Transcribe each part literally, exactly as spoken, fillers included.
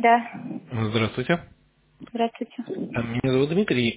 Да. Здравствуйте. Здравствуйте. Меня зовут Дмитрий,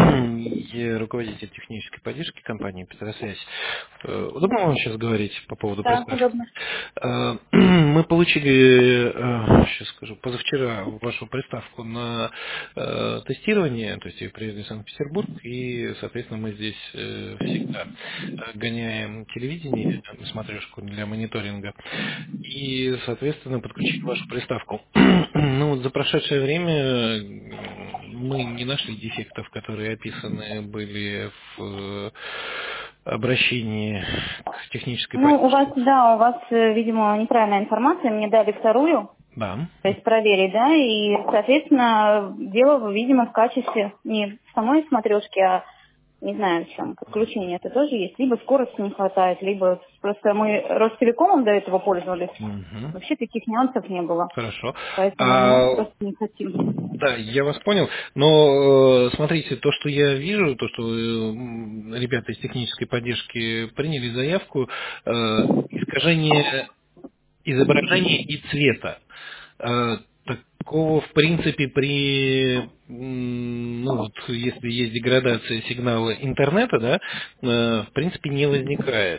я руководитель технической поддержки компании «Петросвязь». Э, Удобно вам сейчас говорить по поводу Да, приставки? удобно. Э, Мы получили, э, сейчас скажу, позавчера вашу приставку на э, тестирование, то есть ее привезли в Санкт-Петербург, и, соответственно, мы здесь э, всегда э, гоняем телевидение, э, смотрешку для мониторинга, и, соответственно, подключить вашу приставку. Ну, вот за прошедшее время м, мы не нашли дефектов, которые описаны были в э, обращении к технической Ну, у вас, поддержке. да, у вас, э, видимо, неправильная информация. Мне дали вторую, Да. то есть проверить, да, и, соответственно, дело, видимо, в качестве не в самой смотрешки, а не знаю, в чем, подключение это тоже есть. Либо скорости не хватает, либо просто мы Ростелекомом до этого пользовались. Мгм. Вообще таких нюансов не было. Хорошо. Поэтому мы А, просто не хотим. да, я вас понял, но э, смотрите, то, что я вижу, то, что э, м, ребята из технической поддержки приняли заявку, э, искажение изображения и цвета. Э, Такого, в принципе, при, м, ну вот, если есть деградация сигнала интернета, да, э, в принципе, не возникает.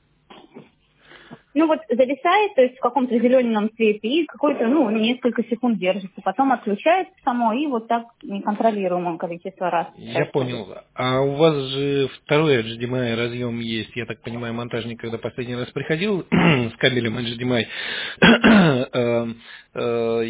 Ну вот зависает, то есть в каком-то зеленом цвете и какой-то, ну, несколько секунд держится, потом отключается само и вот так неконтролируемое количество раз Я происходит. понял. А у вас же второй эйч ди эм ай разъем есть. Я так понимаю, монтажник, когда последний раз приходил с кабелем эйч ди эм ай, э, э,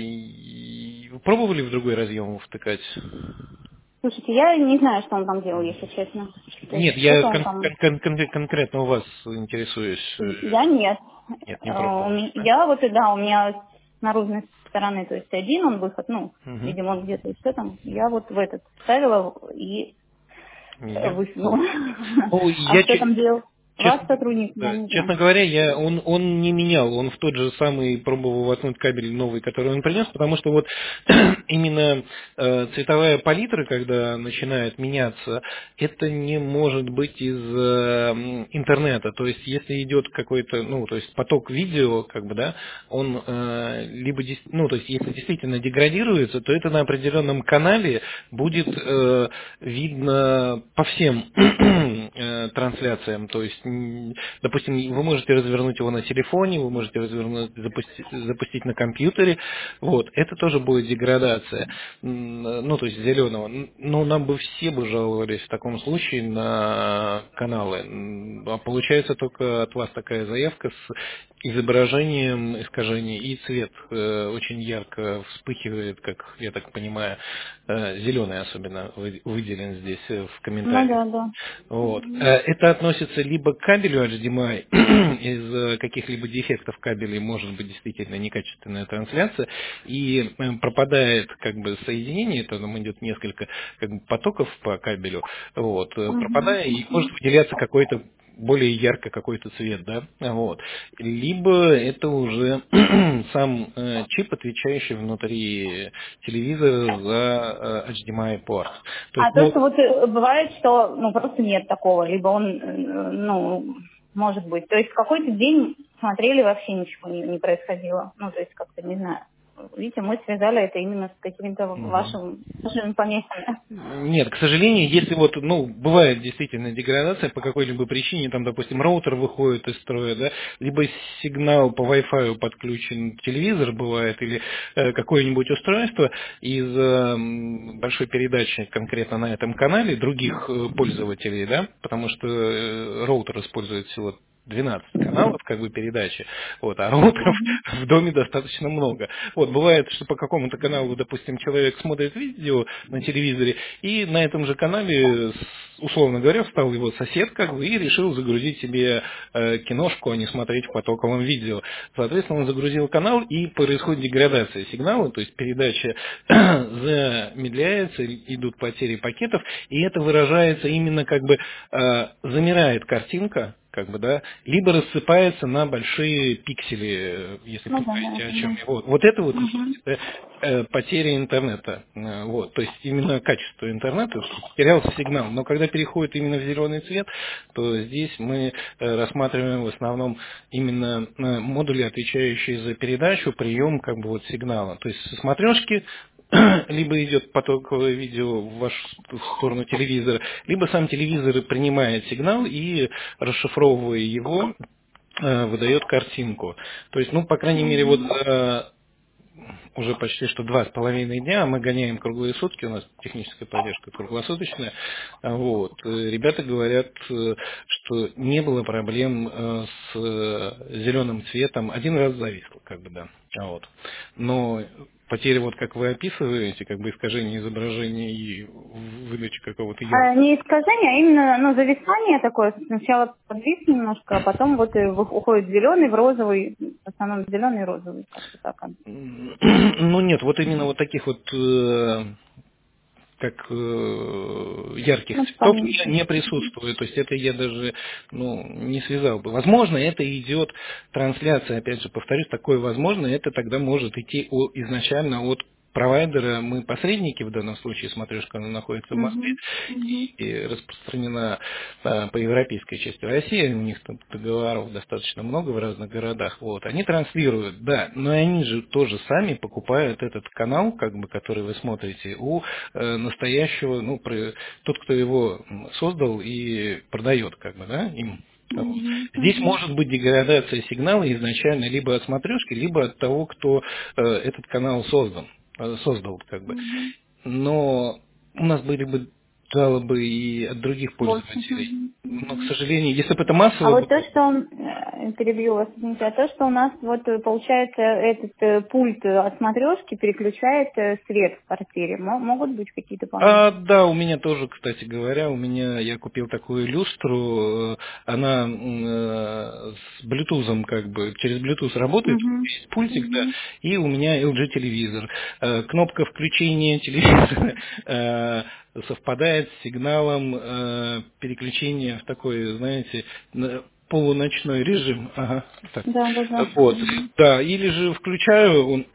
и вы пробовали в другой разъем втыкать? Слушайте, я не знаю, что он там делал, если честно. То есть Нет, я что-то он кон- там... кон- кон- конкретно у вас интересуюсь. Э, Я нет. Нет, не Э, у пробовали. ме- Я вот, и да, у меня с наружной стороны, то есть один он выход, ну, Мгм. видимо, он где-то еще там. Я вот в этот ставила и э, Я высунула. Ну, А я, что че- там делал ваш честно, сотрудник, я да, не знаю. честно говоря, я, он, он не менял, он в тот же самый пробовал воткнуть кабель новый, который он принес, потому что вот именно э, цветовая палитра, когда начинает меняться, это не может быть из э, м, интернета. То есть, если идет какой-то, ну, то есть поток видео, как бы, да, он э, либо, дес- ну, то есть, если действительно деградируется, то это на определенном канале будет э, видно по всем э, трансляциям. То есть, м, допустим, вы можете развернуть его на телефоне, вы можете развернуть, запустить, запустить на компьютере. Вот, это тоже будет деградация. М, Ну, то есть зеленого. Но нам бы все бы жаловались в таком случае на каналы. М, А получается только от вас такая заявка с изображением искажений, и цвет э, очень ярко вспыхивает, как я так понимаю, зеленый особенно вы- выделен здесь э, в Ну комментариях. да, да. Вот. Э, Это относится либо к кабелю эйч ди эм ай, из э, каких-либо дефектов кабелей может быть действительно некачественная трансляция, и э, пропадает как бы соединение, то там идет несколько как бы, потоков по кабелю, вот, э, Мгм, пропадая, и может мгм. выделяться какой-то более ярко какой-то цвет, да, вот. Либо это уже сам э, чип, отвечающий внутри телевизора за э, эйч ди эм ай порт. То есть, А то, ну, что вот э, бывает, что ну просто нет такого, либо он, э, ну, может быть. То есть в какой-то день смотрели, вообще ничего не, не происходило. Ну, то есть как-то, не знаю. Видите, мы связали это именно с какими-то мгм. вашим, вашими помехами. Нет, к сожалению, если вот, ну, бывает действительно деградация по какой-либо причине, там, допустим, роутер выходит из строя, да, либо сигнал по Wi-Fi подключен, телевизор бывает, или э, какое-нибудь устройство из э, м, большой передачи конкретно на этом канале других э, пользователей, да, потому что э, роутер использует всего двенадцать каналов как бы передачи, вот, а роутеров Мгм. в доме достаточно много. Вот, бывает, что по какому-то каналу, допустим, человек смотрит видео на телевизоре, и на этом же канале, с- условно говоря, встал его сосед как бы и решил загрузить себе э, киношку, а не смотреть в потоковом видео. Соответственно, он загрузил канал, и происходит деградация сигнала, то есть передача замедляется, идут потери пакетов, и это выражается именно как бы э, замирает картинка, как бы, да, либо рассыпается на большие пиксели, если Ну, понимаете, да, о да. чем я. Вот, вот это вот Угу. это, э, потеря интернета. Э, Вот, то есть именно качество интернета, терялся сигнал. Но когда переходит именно в зеленый цвет, то здесь мы э, рассматриваем в основном именно э, модули, отвечающие за передачу, прием как бы вот сигнала. То есть со смотрешки либо идет потоковое видео в вашу в сторону телевизора, либо сам телевизор принимает сигнал и, расшифровывая его, э, выдает картинку. То есть, ну, по крайней мере, вот за уже почти что два с половиной дня мы гоняем круглые сутки, у нас техническая поддержка круглосуточная. А Вот. Э, Ребята говорят, э, что не было проблем э, с э, зеленым цветом. Один раз зависло, как бы, да. А Вот. Но потеря, вот как вы описываете, как бы искажение изображения и выдача какого-то яркого. А, не искажение, а именно ну, зависание такое. Сначала подвис немножко, а потом вот и вы- уходит зеленый в розовый, в основном зеленый и розовый, как-то так. оно. Ну нет, вот именно вот таких вот э, как э, ярких Ну, цветов не, вспомните. не присутствует. То есть это я даже ну, не связал бы. Возможно, это идет трансляция, опять же, повторюсь, такое возможно, это тогда может идти о- изначально от провайдера, мы посредники в данном случае, смотрешка, она находится в Москве Мгм. Мгм. и распространена а, по европейской части России, у них там договоров достаточно много в разных городах, вот, они транслируют, да, но они же тоже сами покупают этот канал, как бы, который вы смотрите, у э, настоящего, ну, про- тот, кто его м, создал и продает, как бы, да, им. Вот. Мгм. Здесь Мгм. может быть деградация сигнала изначально либо от смотрешки, либо от того, кто э, этот канал создан, э, создал, как бы. Мгм. Но у нас были бы жалобы и от других Больше. пользователей. Мгм. Но, к Мгм. сожалению, если бы это А массово вот то, было, что он, э, перебью вас, извините, а то, что у нас вот э, получается этот э, пульт э, от смотрешки переключает э, свет в квартире, Мо- могут быть какие-то А, помехи? да, у меня тоже, кстати говоря, у меня, я купил такую люстру, э, она м, э, с Bluetooth, как бы, через Bluetooth работает, Угу. есть пультик, да, Угу. и у меня эл джи телевизор. Э, Кнопка включения телевизора э, совпадает с сигналом э, переключения в такой, знаете, на- полуночной режим. Ага, так. Да, да, да. Вот, Угу. да, или же включаю, он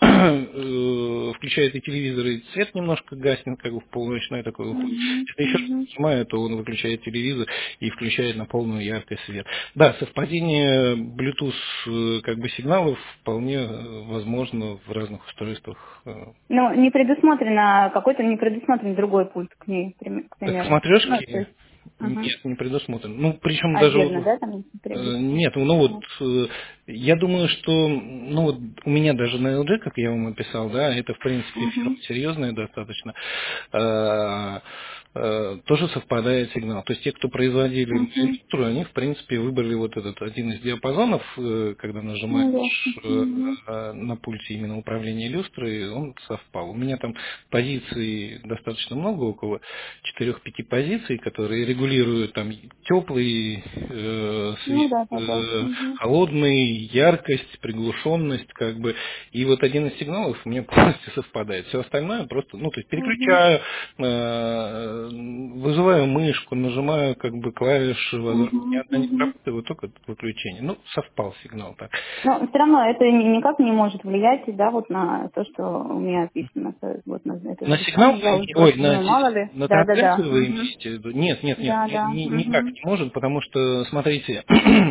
э, включает и телевизор, и свет немножко гаснет, как бы в полуночной такой уходит. Угу. Если еще Угу. нажимаю, то он выключает телевизор и включает на полную яркость свет. Да, совпадение Bluetooth э, как бы сигналов вполне э, возможно в разных устройствах. э. Ну, не предусмотрено, какой-то не предусмотрен другой пульт к ней, прим- к К примеру. Ну, то смотрешке есть, угу. нет, не предусмотрено. Ну, причем Отдельно, даже да, там Э, приобрести? нет, ну вот э, я думаю, что ну вот у меня даже на эл джи, как я вам описал, да, это в принципе фирма Угу. серьезная достаточно, э, э, тоже совпадает сигнал. То есть те, кто производили Угу. люстру, они в принципе выбрали вот этот один из диапазонов, э, когда Ну, ясно. нажимаешь э, Угу. э, на пульте именно управления люстрой, он совпал. У меня там позиций достаточно много, около четырех-пяти позиций, которые регулируют там теплый э, Ну, свет, да, да, да. э, Угу. холодный, яркость, приглушенность, как бы. И вот один из сигналов у меня полностью совпадает. Все остальное просто, ну, то есть Угу. переключаю, э, вызываю мышку, нажимаю как бы клавиши, возврат. Ни Угу. одна не Угу. работает, вот только выключение. Ну, совпал сигнал так. Но все равно это ни- никак не может влиять, да, вот на то, что у меня описано, то есть вот на это На сигнал, зависание. Я уже ой, просто на, думаю, мало ли. на Да, да, да. трансляцию вы Угу. имеете в виду? Нет, нет, нет, Да, ни- да. ни- никак Угу. не может, потому что, смотрите,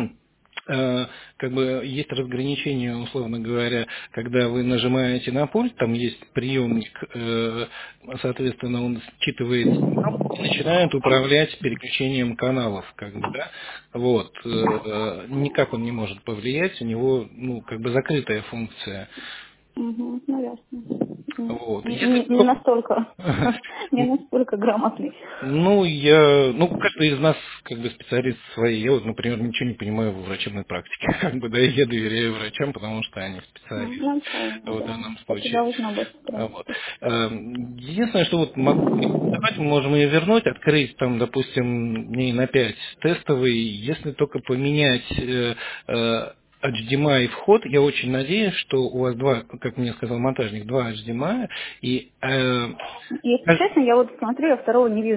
э, как бы есть разграничение, условно говоря, когда вы нажимаете на пульт, там есть приемник, э, соответственно, он считывает сигнал и начинает управлять переключением каналов, как бы, да, вот, э, э, никак он не может повлиять, у него, ну, как бы закрытая функция, Угу. Ну, ясно. М, вот, если Не, не настолько, не только настолько грамотный. Ну, я, ну, каждый из нас, как бы, специалист своей. Я вот, например, ничего не понимаю в врачебной практике, как бы, да, и я доверяю врачам, потому что они М, специалисты Ну, правильно, в да. данном Так и случае. должно быть, в А, Вот. принципе. Эм, Единственное, что вот могу давать, мы можем ее вернуть, открыть там, допустим, дней на пять тестовый, если только поменять э, э, эйч ди эм ай вход, я очень надеюсь, что у вас два, как мне сказал монтажник, два эйч ди эм ай, и э, Если честно, я вот смотрю, я второго не вижу.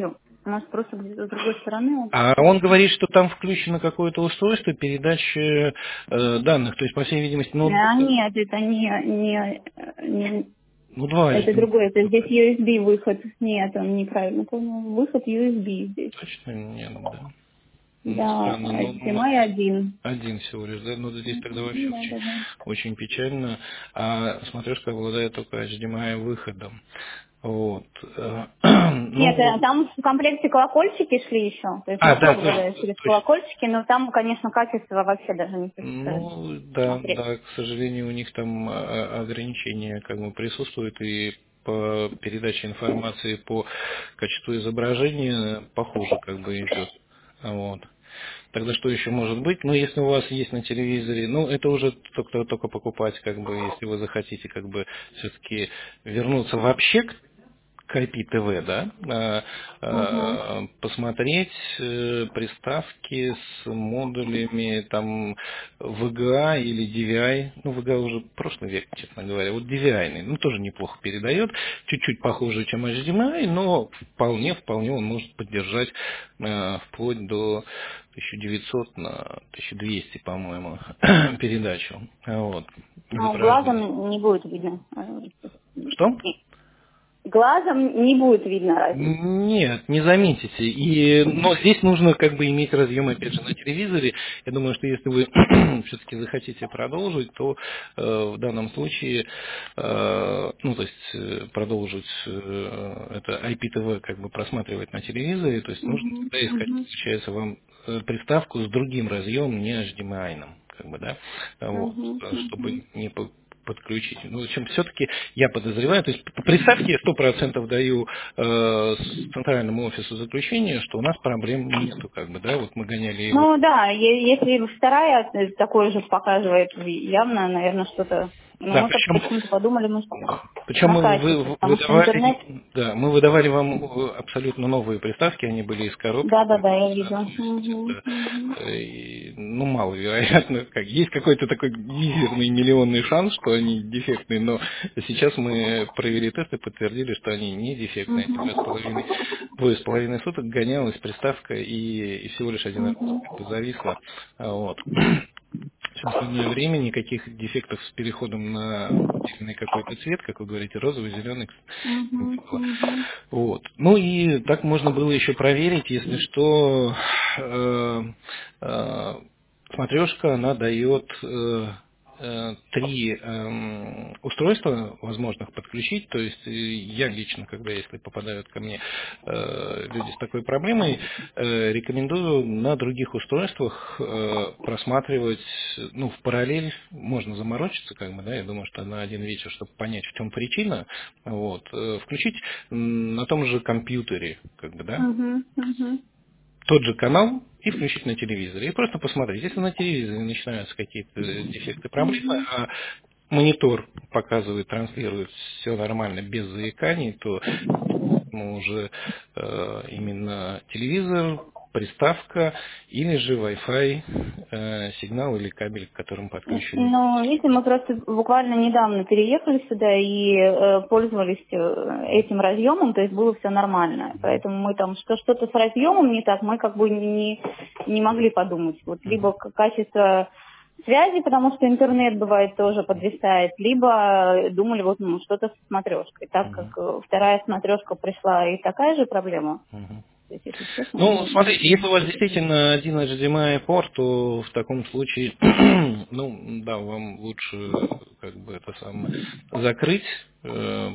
Может, просто где-то с другой стороны? А он говорит, что там включено какое-то устройство передачи э, данных, то есть, по всей видимости, А, ноутбук. нет, это не, не, не Ну, два это эс ди эм другое, это здесь выхода. ю эс би выход. Нет, он неправильно понял. Выход ю эс би здесь. Точно нет, да. Ну, Да, странно, но у эйч ди эм нас ай один. один всего лишь, да? Ну, здесь тогда вообще Да, очень, да, да. очень печально. А смотришь, как обладает только эйч ди эм ай выходом. Вот. Э, Нет, э, Ну, там в комплекте колокольчики шли еще. То есть мы а, да, пробовали точно, через точно. колокольчики, но там, конечно, качество вообще даже не представляю. Ну, да, Смотреть. да, к сожалению, у них там а, ограничения как бы присутствуют, и по передаче информации по качеству изображения похуже как бы идет. Вот. Тогда что еще может быть? Ну, если у вас есть на телевизоре, ну, это уже только, только покупать, как бы, если вы захотите, как бы, все-таки вернуться вообще к к ай пи ти ви, да, а, Угу. а, посмотреть э, приставки с модулями там ви джи эй или ди ви ай, ну ви джи эй уже прошлый век, честно говоря, вот ди ви ай, ну тоже неплохо передает, чуть-чуть похуже, чем эйч ди эм ай, но вполне, вполне он может поддержать э, вплоть до тысяча девятьсот на тысяча двести, по-моему, передачу, вот, Ну, изображение. глазом не будет видно. Что? Глазом не будет видно разницы. Нет, не заметите. И, но здесь нужно как бы иметь разъем, опять же, на телевизоре. Я думаю, что если вы все-таки захотите продолжить, то э, в данном случае, э, ну, то есть э, продолжить э, это ай пи ти ви как бы просматривать на телевизоре, то есть нужно Угу. всегда искать, Угу. получается, вам э, приставку с другим разъемом, не эйч ди эм ай, как бы, да, вот, Угу. э, Угу. чтобы не по- подключить. Ну, в общем, все-таки я подозреваю, то есть по приставке я сто процентов даю э, с центральному офису заключения, что у нас проблем нету, как бы, да, вот мы гоняли его. Ну да, е- если вторая э, такое же показывает, явно, наверное, что-то. Ну, Да, мы как причем, почему-то подумали, может, да, причем на мы вы- качестве, вы- потому что интернет. выдавали, да, мы выдавали вам э, абсолютно новые приставки, они были из коробки. Да, да, да, я Да, видела. то есть Угу. это, Угу. э, и, ну, маловероятно, как есть какой-то такой мизерный миллионный шанс, что они дефектные, но сейчас мы провели тест и подтвердили, что они не дефектные. Эти Двое с половиной, двое с половиной суток гонялась приставка и, и всего лишь один раз Угу. как бы зависла. А, Вот. Все остальное время никаких дефектов с переходом на выделенный какой-то цвет, как вы говорите, розовый, зеленый, не Угу. было. Угу. Вот. Ну и так можно было еще проверить, если что, э, э, смотрешка, она дает э, э, три эм, устройства возможных подключить. То есть э, я лично, когда если попадают ко мне э, люди с такой проблемой, э, рекомендую на других устройствах э, просматривать, ну, в параллель, можно заморочиться, как бы, да, я думаю, что на один вечер, чтобы понять, в чем причина, вот, э, включить м, на том же компьютере, как бы, да, Угу. Угу. тот же канал и включить на телевизоре. И просто посмотреть. Если на телевизоре начинаются какие-то дефекты, проблемы, Угу. а монитор показывает, транслирует все нормально, без заиканий, то ну, уже э, именно телевизор, приставка или же Wi-Fi э, сигнал или кабель, к которым подключен. Ну, видите, мы просто буквально недавно переехали сюда и э, пользовались э, этим разъемом, то есть было все нормально. Поэтому мы там, что что-то с разъемом не так, мы как бы не, не могли подумать. Вот либо к- качество связи, потому что интернет бывает тоже подвисает, либо думали вот ну, что-то с смотрешкой. Так как Мгм. э, вторая смотрешка пришла и такая же проблема, Мгм. то есть, если честно, Ну, мы смотрите, если у вас действительно один эйч ди эм ай порт, то в таком случае, ну, да, вам лучше как бы это самое закрыть э,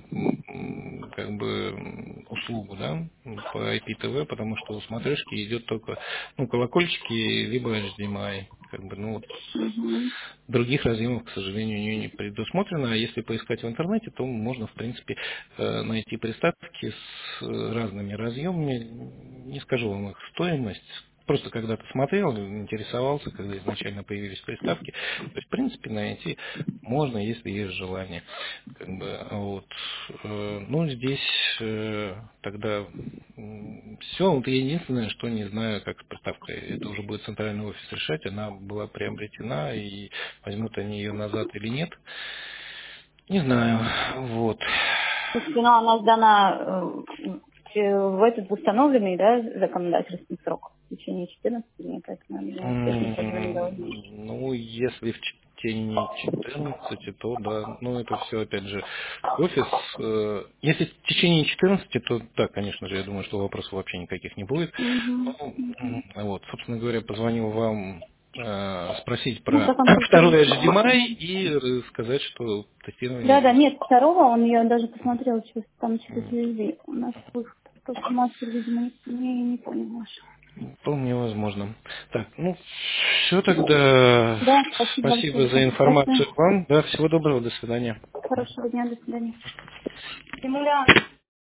м, как бы м, услугу, да, по ай пи ти ви, потому что у смотрешки идет только, ну, колокольчики, либо эйч ди эм ай, как бы, ну, вот Мгм. других разъемов, к сожалению, у нее не предусмотрено. А если поискать в интернете, то можно, в принципе, э, найти приставки с э, разными разъемами. Не скажу вам их стоимость. Просто когда-то смотрел, интересовался, когда изначально появились приставки. То есть, в принципе, найти можно, если есть желание. Как бы, вот. Э, Ну, здесь э, тогда все. Вот единственное, что не знаю, как с приставкой. Это уже будет центральный офис решать. Она была приобретена, и возьмут они ее назад или нет. Не знаю. Вот. Слушайте, ну, она сдана в этот установленный, да, законодательный срок, в течение четырнадцати дней, поэтому я успешно позвонила. Ну, если в течение четырнадцати, то да, ну это все опять же офис. э, Если в течение четырнадцати, то да, конечно же, я думаю, что вопросов вообще никаких не будет. Мгм, Ну, мгм. м, вот, собственно говоря, позвонил вам э, спросить Ну, про второй проконсультироваться. эйч ди эм ай Мгм. и э, сказать, что Да, тестирование да, идет. нет, второго, он я даже посмотрела через, там через ю эс би. У нас выход. Только мастер, видимо, не, не, не понял наш. Вполне возможно. Так, ну, все тогда. Да, спасибо большое. Спасибо за Спасибо. информацию вам. Да, всего доброго, до свидания. Хорошего дня, до свидания. Симуля.